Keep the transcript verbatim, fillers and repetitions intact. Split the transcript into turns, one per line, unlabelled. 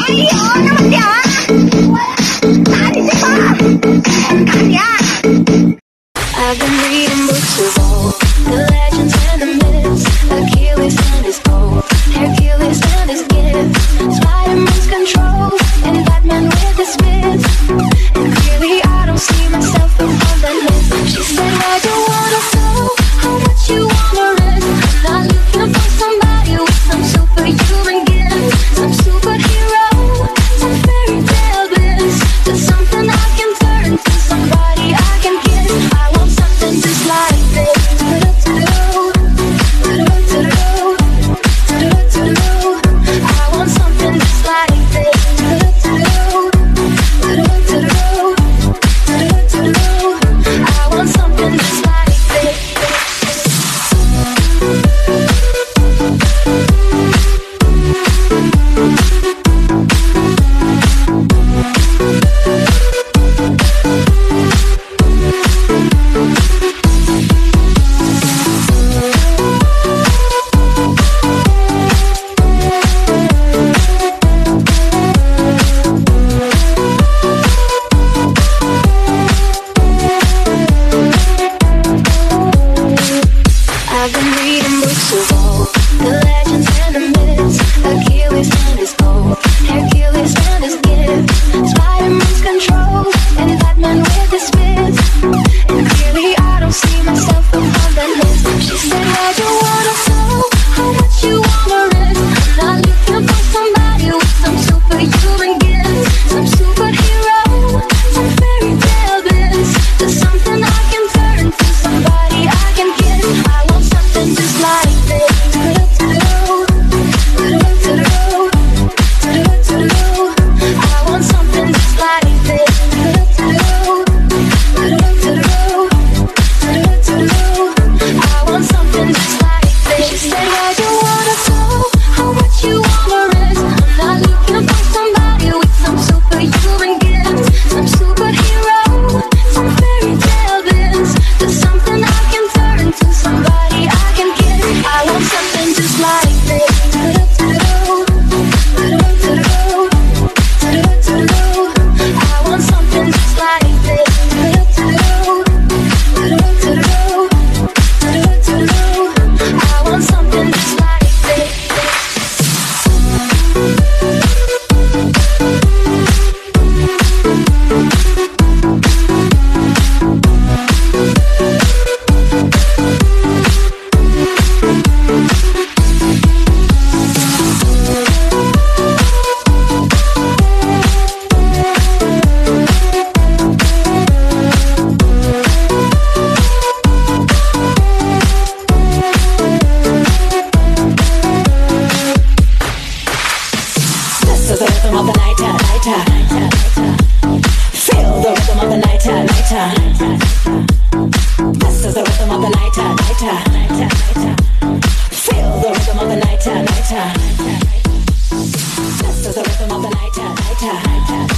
I've been reading books of old, the legends and the myths. Achilles and his gold, Hercules and his gift, Spider-Man's control, and Batman with his wits. And clearly I don't see myself upon that list. She said, I don't wanna know how much you wanna risk. I'm not looking for somebody with some superhuman gifts, some superhero, some fairy tale bliss, just something I can turn to, somebody I can kiss. I want something just like this. I want something just like this. I want something just like I've been reading books of old, the legends and the myths. Achilles and his gold, Hercules and his gift, Spider-Man's control, and Batman with his wits. And clearly I don't see myself upon that list. She said, I don't wanna know how much you wanna risk. I'm not looking for somebody with some superhuman gifts, some superhero, some fairy tale bliss, just something I can turn to, somebody I can kiss. I want something just like this. I want something just like this. I want something just like this. She said, I don't wanna know how much you wanna risk. I'm not looking for somebody with some superhuman gifts, some superhero, some fairy tale bliss, just something I can turn to, somebody I can kiss. I want something just like this. I want something just like this. I want something just like this.
This is the rhythm of the night, night. Feel the rhythm of the night, night. This is the rhythm of the night, night. Feel the rhythm of the night, night. This is the rhythm of the night, night.